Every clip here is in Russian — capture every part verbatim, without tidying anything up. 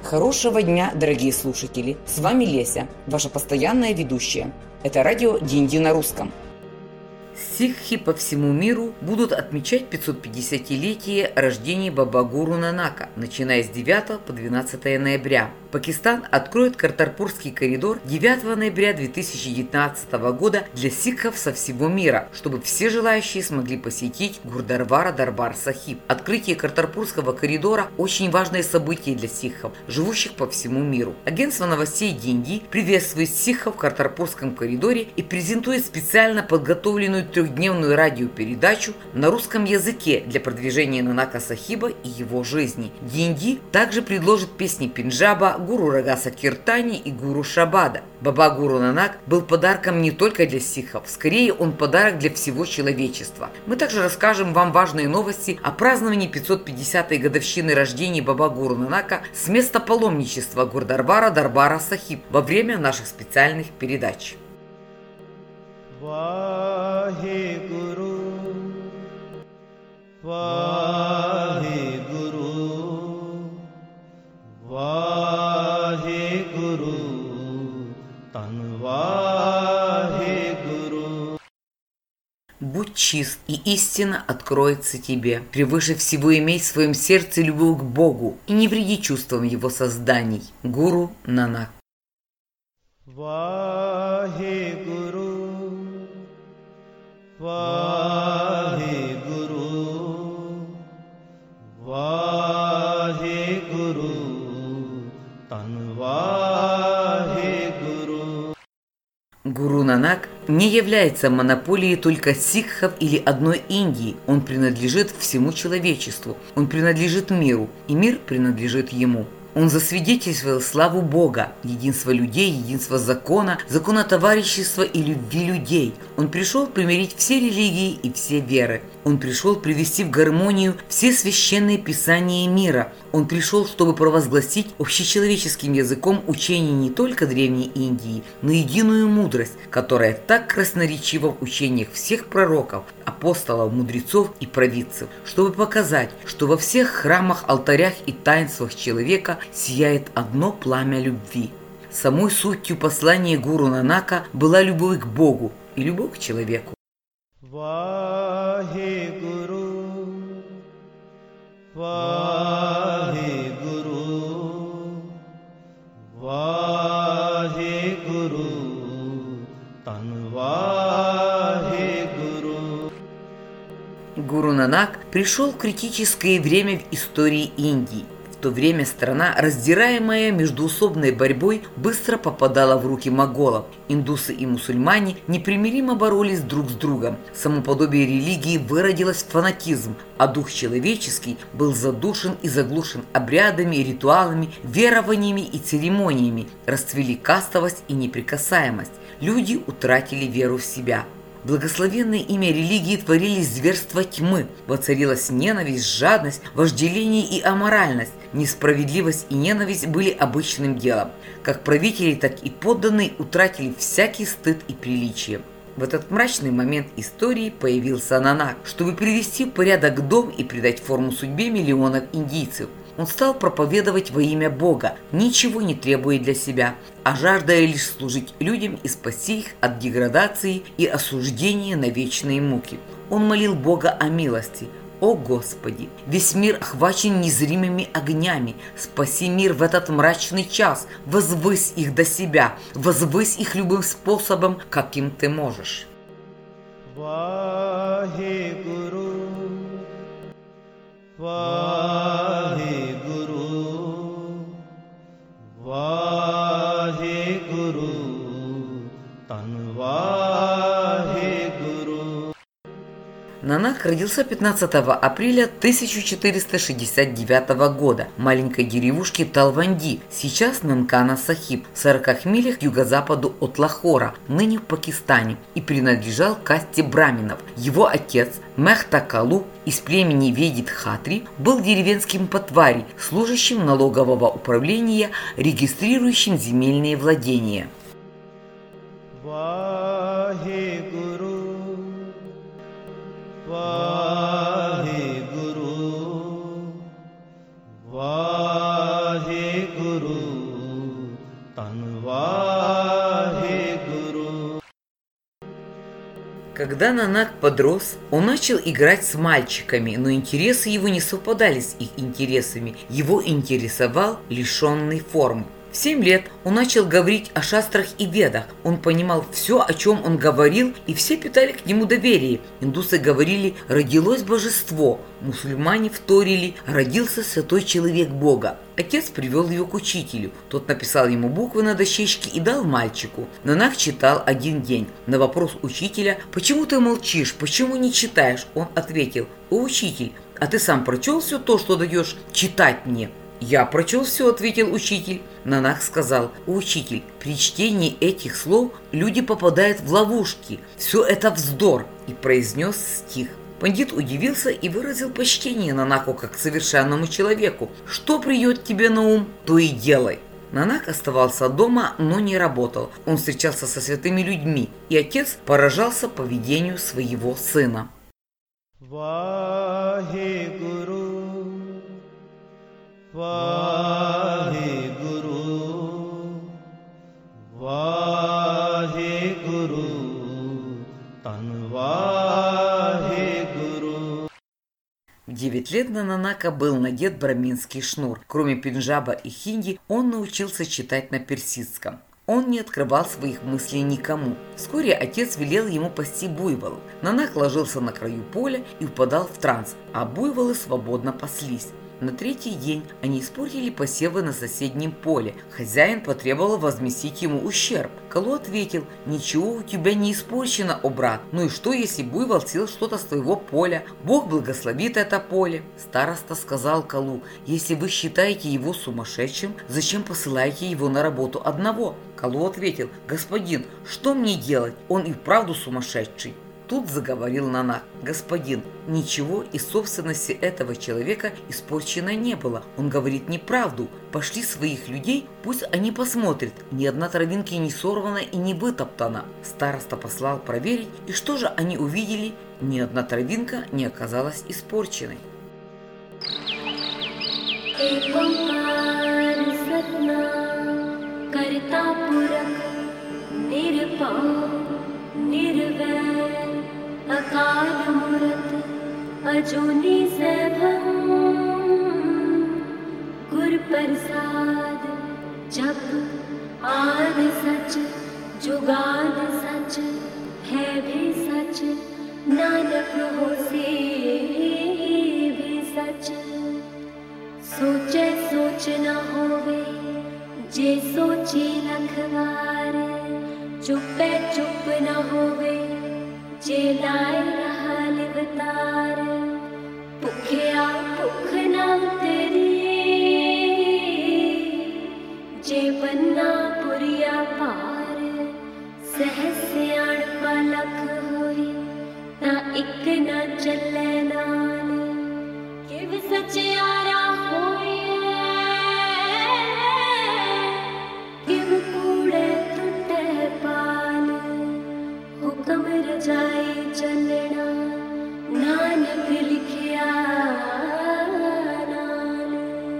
Хорошего дня, дорогие слушатели! С вами Леся, ваша постоянная ведущая. Это радио Динди на русском. Сикхи по всему миру будут отмечать пятьсотпятидесятилетие рождения Баба Гуру Нанака, начиная с девятого по двенадцатое ноября. Пакистан откроет Картарпурский коридор девятого ноября две тысячи девятнадцатого года для сикхов со всего мира, чтобы все желающие смогли посетить Гурдвару Дарбар Сахиб. Открытие Картарпурского коридора – очень важное событие для сикхов, живущих по всему миру. Агентство новостей Динди приветствует сикхов в Картарпурском коридоре и презентует специально подготовленную трехдневную радиопередачу на русском языке для продвижения Нанака Сахиба и его жизни. Динди также предложит песни Пенджаба, Гуру Рагаса Киртани и Гуру Шабада. Баба Гуру Нанак был подарком не только для сикхов, скорее он подарок для всего человечества. Мы также расскажем вам важные новости о праздновании пятьсот пятидесятой годовщины рождения Баба Гуру Нанака с места паломничества Гурдвара Дарбара Сахиб во время наших специальных передач. Вахегуру, Вахегуру, Вахегуру, Тан Вахегуру. Будь чист, и истина откроется тебе. Превыше всего имей в своем сердце любовь к Богу и не вреди чувствам Его созданий. Гуру Нанак. Вахегуру, Вахегуру, Вахегуру, Тан Вахегуру. Гуру Нанак не является монополией только сикхов или одной Индии. Он принадлежит всему человечеству. Он принадлежит миру, и мир принадлежит ему. Он засвидетельствовал славу Бога, единство людей, единство закона, закона товарищества и любви людей. Он пришел примирить все религии и все веры. Он пришел привести в гармонию все священные писания мира. Он пришел, чтобы провозгласить общечеловеческим языком учение не только Древней Индии, но и единую мудрость, которая так красноречива в учениях всех пророков, апостолов, мудрецов и провидцев, чтобы показать, что во всех храмах, алтарях и таинствах человека сияет одно пламя любви. Самой сутью послания Гуру Нанака была любовь к Богу и любовь к человеку. Вахегуру, Вахегуру, Вахегуру, Тан Вахегуру. Гуру Нанак пришел в критическое время в истории Индии. В то время страна, раздираемая междуусобной борьбой, быстро попадала в руки моголов. Индусы и мусульмане непримиримо боролись друг с другом. Само подобие религии выродилось в фанатизм, а дух человеческий был задушен и заглушен обрядами, ритуалами, верованиями и церемониями. Расцвели кастовость и неприкасаемость. Люди утратили веру в себя. Благословенное имя религии творились зверства тьмы, воцарилась ненависть, жадность, вожделение и аморальность. Несправедливость и ненависть были обычным делом. Как правители, так и подданные утратили всякий стыд и приличие. В этот мрачный момент истории появился Нанак, чтобы привести в порядок дом и придать форму судьбе миллионов индийцев. Он стал проповедовать во имя Бога, ничего не требуя для себя, а жаждая лишь служить людям и спасти их от деградации и осуждения на вечные муки. Он молил Бога о милости. «О Господи, весь мир охвачен незримыми огнями. Спаси мир в этот мрачный час. Возвысь их до себя. Возвысь их любым способом, каким ты можешь». Вахегуру, Вахегуру, Вахегуру, Тан Вахегуру. Нанак родился пятнадцатого апреля тысяча четыреста шестьдесят девятого года в маленькой деревушке Талванди, сейчас Нанкана Сахиб, в сорока милях к юго-западу от Лахора, ныне в Пакистане, и принадлежал к касте браминов. Его отец Мехта Калу из племени Ведит Хатри был деревенским патвари, служащим налогового управления, регистрирующим земельные владения. Вахегуру, Вахегуру, Вахегуру, Когда Нанак подрос, он начал играть с мальчиками, но интересы его не совпадали с их интересами. Его интересовал лишенный формы. В семь лет он начал говорить о шастрах и ведах. Он понимал все, о чем он говорил, и все питали к нему доверие. Индусы говорили «родилось божество», мусульмане вторили «родился святой человек Бога». Отец привел его к учителю. Тот написал ему буквы на дощечке и дал мальчику. Нанак читал один день. На вопрос учителя «Почему ты молчишь? Почему не читаешь?» Он ответил «О, учитель, а ты сам прочел все то, что даешь читать мне?» «Я прочел все», — ответил учитель. Нанак сказал: «Учитель, при чтении этих слов люди попадают в ловушки. Все это вздор», и произнес стих. Пандит удивился и выразил почтение Нанаку как совершенному человеку. «Что придет тебе на ум, то и делай». Нанак оставался дома, но не работал. Он встречался со святыми людьми, и отец поражался поведению своего сына. Вахегуру, Вахегуру, Вахегуру, Тан Вахегуру. В девять лет на Нанака был надет браминский шнур. Кроме пенджаба и хинди, он научился читать на персидском. Он не открывал своих мыслей никому. Вскоре отец велел ему пасти буйволов. Нанак ложился на краю поля и впадал в транс, а буйволы свободно паслись. На третий день они испортили посевы на соседнем поле. Хозяин потребовал возместить ему ущерб. Калу ответил: «Ничего у тебя не испорчено, о брат. Ну и что, если буйвол съел что-то с твоего поля? Бог благословит это поле». Староста сказал Калу: «Если вы считаете его сумасшедшим, зачем посылаете его на работу одного?» Калу ответил: «Господин, что мне делать? Он и вправду сумасшедший». Тут заговорил Нанак: «Господин, ничего из собственности этого человека испорчено не было. Он говорит неправду. Пошли своих людей, пусть они посмотрят. Ни одна травинка не сорвана и не вытоптана». Староста послал проверить, и что же они увидели? Ни одна травинка не оказалась испорченной. अकाल मूरत अजूनी सैभं गुर प्रसाद जप आद सच जुगाद सच है भी सच नानक होसे भी सच सोचे सोच न होवे जे सोची लखवार चुपे चुप न होवे जे लाए रहा लिवतार भुखिया भुख ना तेरी जे बन्ना पुरिया पार सहज सियाण पलक होई ना इक ना चले नाल किव सचियारा होई किव कूड़े टुटे पाल हुक्म रजाई चलना नानक लिखिया नाल।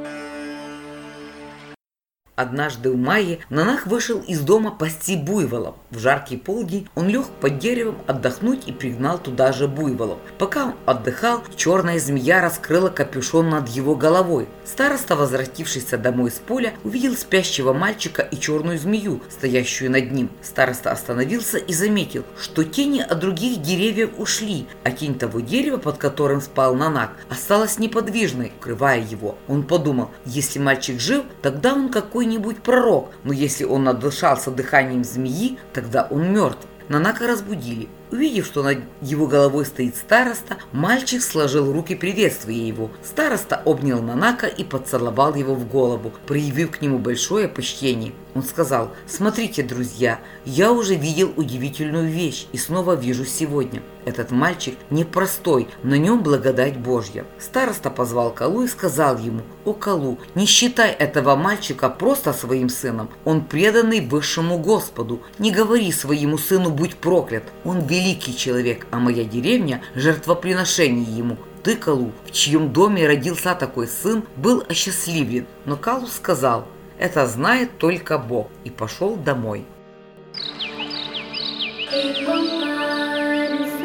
Однажды в мае Нанак вышел из дома пасти буйволов. В жаркий полдень он лег под деревом отдохнуть и пригнал туда же буйволов. Пока он отдыхал, черная змея раскрыла капюшон над его головой. Староста, возвратившийся домой с поля, увидел спящего мальчика и черную змею, стоящую над ним. Староста остановился и заметил, что тени от других деревьев ушли, а тень того дерева, под которым спал Нанак, осталась неподвижной, укрывая его. Он подумал: если мальчик жив, тогда он какой-нибудь пророк, но если он надышался дыханием змеи, тогда он мертв. Нанака разбудили. Увидев, что над его головой стоит староста, мальчик сложил руки, приветствуя его. Староста обнял Нанака и поцеловал его в голову, проявив к нему большое почтение. Он сказал: «Смотрите, друзья, я уже видел удивительную вещь и снова вижу сегодня. Этот мальчик непростой, на нем благодать Божья». Староста позвал Калу и сказал ему: «О, Калу, не считай этого мальчика просто своим сыном. Он преданный высшему Господу. Не говори своему сыну: будь проклят. Он великий человек, а моя деревня – жертвоприношение ему. Ты, Калу, в чьем доме родился такой сын, был осчастливлен». Но Калу сказал: «Это знает только Бог», и пошел домой. एक ओंकार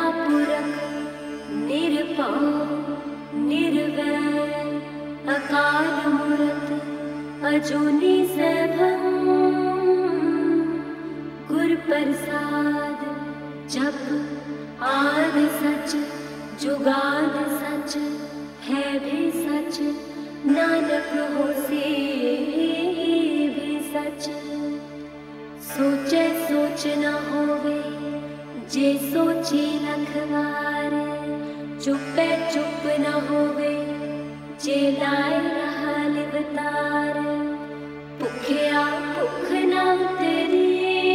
पुरख निरपौ निर्वैर अकाल मूरत अजूनी सैभं गुर प्रसाद जप आद सच जुगाद सच है भी सच नानक होसे भी सच। सोचे सोच न होवे जे सोची लखवार चुपे चुप न होवे जे लाए रहा लिवतार भुखिया भुख न तेरी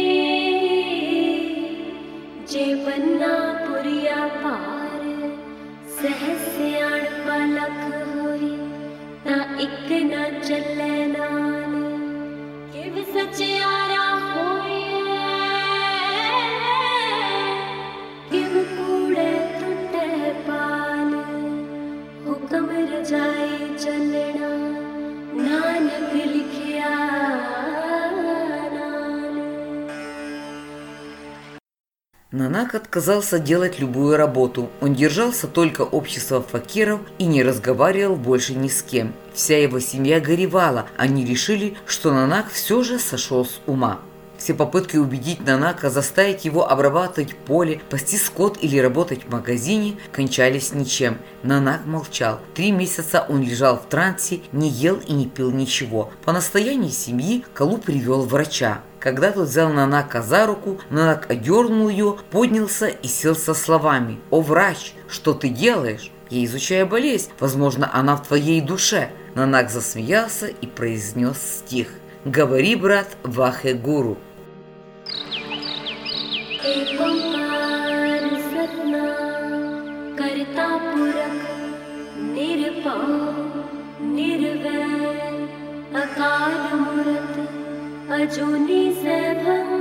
जे बन्ना पुरिया पार सहस सियाण पलख होई ता इक न चले नाल किव सचियारा होई किव कूड़े टुटे पाल हुक्म रजाई चलना नानक लिखिया नाल। Нанак отказался делать любую работу. Он держался только общества факиров и не разговаривал больше ни с кем. Вся его семья горевала. Они решили, что Нанак все же сошел с ума. Все попытки убедить Нанака заставить его обрабатывать поле, пасти скот или работать в магазине кончались ничем. Нанак молчал. Три месяца он лежал в трансе, не ел и не пил ничего. По настоянию семьи Калу привел врача. Когда тот взял Нанака за руку, Нанак одернул ее, поднялся и сел со словами: «О, врач, что ты делаешь? Я изучаю болезнь, возможно, она в твоей душе». Нанак засмеялся и произнес стих: «Говори, брат, Вахе Гуру». एक ओंकार सतनाम करता पुरख निरपौ निर्वैर अकाल मूरत अजूनी सैभं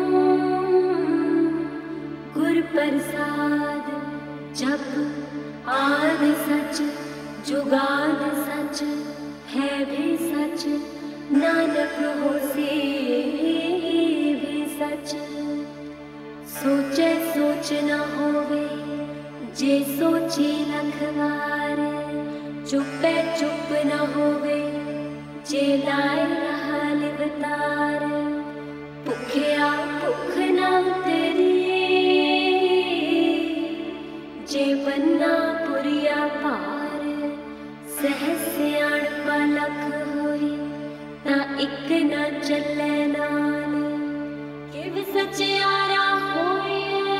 गुर प्रसाद जप आद सच जुगाद सच है भी सच नानक होसे भी सच। सोचे सोच न होवे जे सोची लखवार चुपे चुप न होवे जे लाए रहा लिवतार भुखिया भुख न तेरी जे बन्ना पुरिया पार सहस सियाण पलख होई ता इक न चले नाल किव सचियारा होई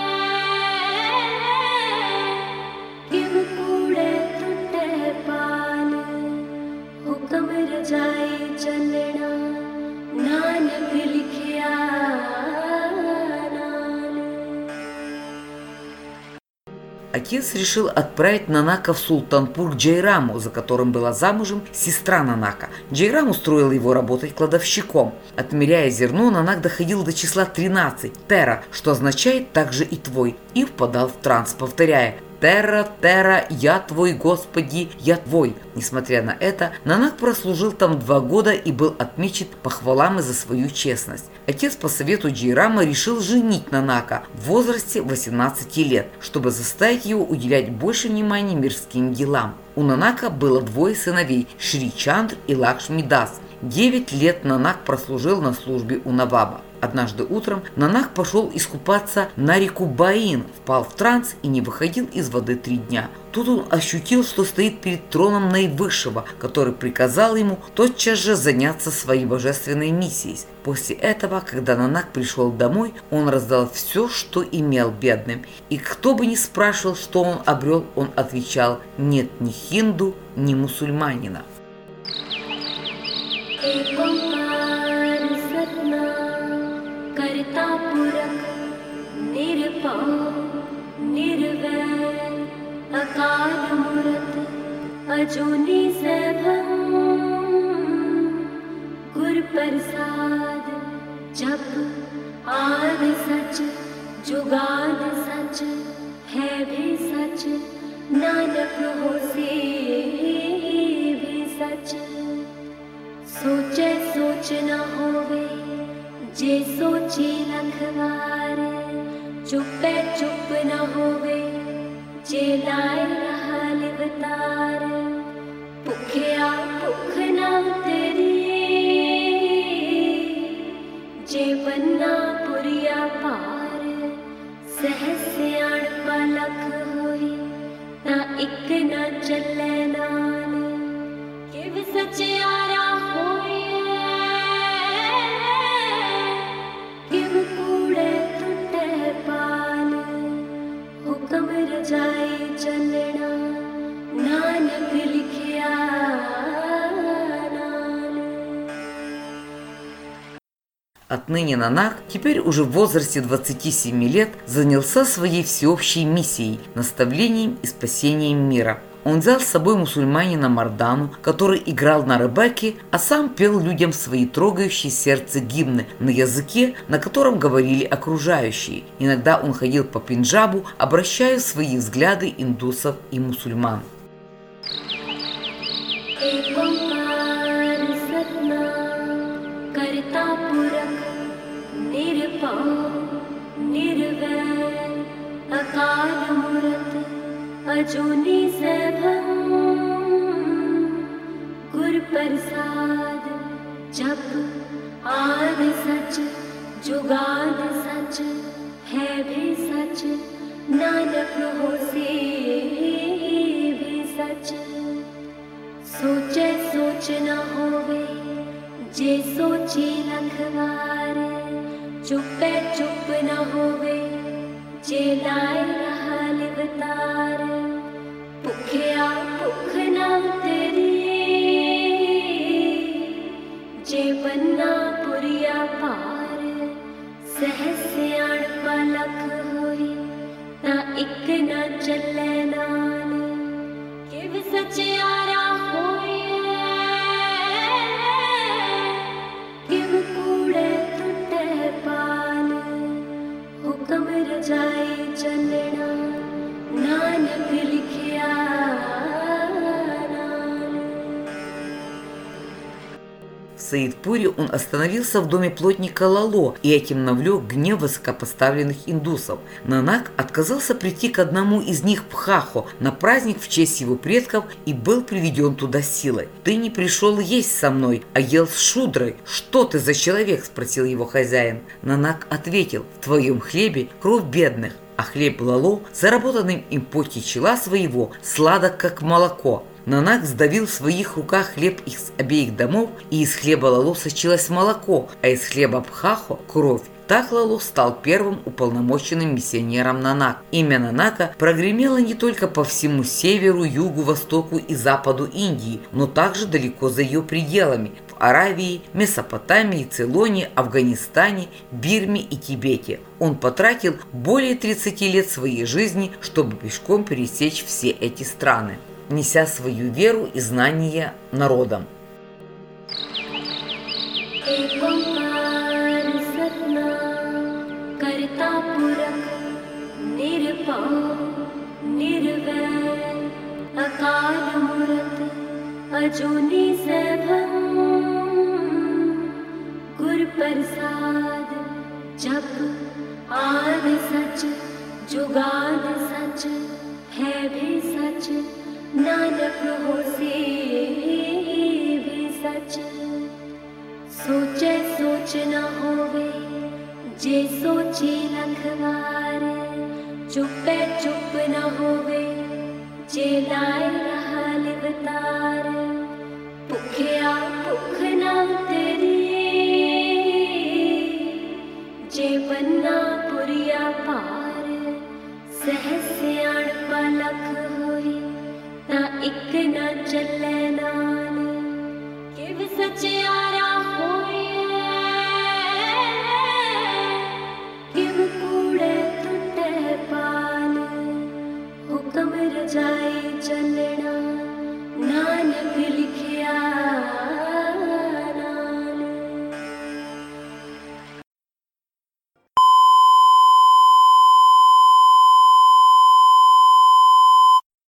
किव कूड़े टुटे पाल हुक्म रजाई चलना नानक लिखिया नाल। Отец решил отправить Нанака в Султанпур к Джайраму, за которым была замужем сестра Нанака. Джайрам устроил его работать кладовщиком. Отмеряя зерно, Нанак доходил до числа тринадцать, тера, что означает также и твой, и впадал в транс, повторяя: «Терра, Терра, я твой, Господи, я твой». Несмотря на это, Нанак прослужил там два года и был отмечен похвалами за свою честность. Отец по совету Джайрама решил женить Нанака в возрасте восемнадцати лет, чтобы заставить его уделять больше внимания мирским делам. У Нанака было двое сыновей – Шри Чандр и Лакшми Дас. Девять лет Нанак прослужил на службе у Наваба. Однажды утром Нанак пошел искупаться на реку Баин, впал в транс и не выходил из воды три дня. Тут он ощутил, что стоит перед троном Наивысшего, который приказал ему тотчас же заняться своей божественной миссией. После этого, когда Нанак пришел домой, он раздал все, что имел бедным. И кто бы ни спрашивал, что он обрел, он отвечал: нет ни хинду, ни мусульманина. करता पुरख निरपौ निर्वैर अकाल मूरत अजूनी सैभं गुर प्रसाद जप आद सच जुगाद सच है भी सच नानक होसे भी सच। सोचे सोच न होवे जे सोची लखवार चुपे चुप न होवे जे लाए रहा लिवतार भुखिया भुख ना तेरी जे बन्ना पुरिया पार सहस सियाण पलख होई ना इक ना चले नाल किव सचियारा होई किव कूड़े टुटे पाल हुक्म रजाई चलना नानक लिखिया Отныне Нанак, теперь уже в возрасте двадцати семи лет, занялся своей всеобщей миссией – наставлением и спасением мира. Он взял с собой мусульманина Мардану, который играл на ребекке, а сам пел людям свои трогающие сердце гимны на языке, на котором говорили окружающие. Иногда он ходил по Пенджабу, обращая свои взгляды индусов и мусульман. अजूनी से गुर प्रसाद जप आद सच जुगाद सच है भी सच नानक होसी भी सच सोचे सोच न होवे जे सोची लखवार चुपे चुप न होवे जे लाए रहा लिवतार भुखिया भुख ना तेरी जे बन्ना पुरिया पार सहस सियाण पलख होई ना इक ना चले नाल किव सचियारा होई किव कूड़े टुटे पाल हुक्म रजाई चलना नानक लिखिया В Саидпуре он остановился в доме плотника Лало и этим навлек гнев высокопоставленных индусов. Нанак отказался прийти к одному из них в Пхахо на праздник в честь его предков и был приведен туда силой. «Ты не пришел есть со мной, а ел с шудрой. Что ты за человек?» – спросил его хозяин. Нанак ответил: «В твоем хлебе кровь бедных, а хлеб Лало, заработанным им поте чела своего, сладок, как молоко». Нанак сдавил в своих руках хлеб из обеих домов, и из хлеба Лало сочилось молоко, а из хлеба Пхахо – кровь. Так Лало стал первым уполномоченным миссионером Нанак. Имя Нанака прогремело не только по всему северу, югу, востоку и западу Индии, но также далеко за ее пределами – в Аравии, Месопотамии, Цейлоне, Афганистане, Бирме и Тибете. Он потратил более тридцати лет своей жизни, чтобы пешком пересечь все эти страны, неся свою веру и знания народам. अजूनी से गुर प्रसाद जप आद सच जुगाद सच है भी सच नानक होसी भी सच सोचे सोच न होवे जे सोची लखवार चुपे चुप न होवे जे लाए रहा लिवतार भुखिया भुख ना तेरी जे बन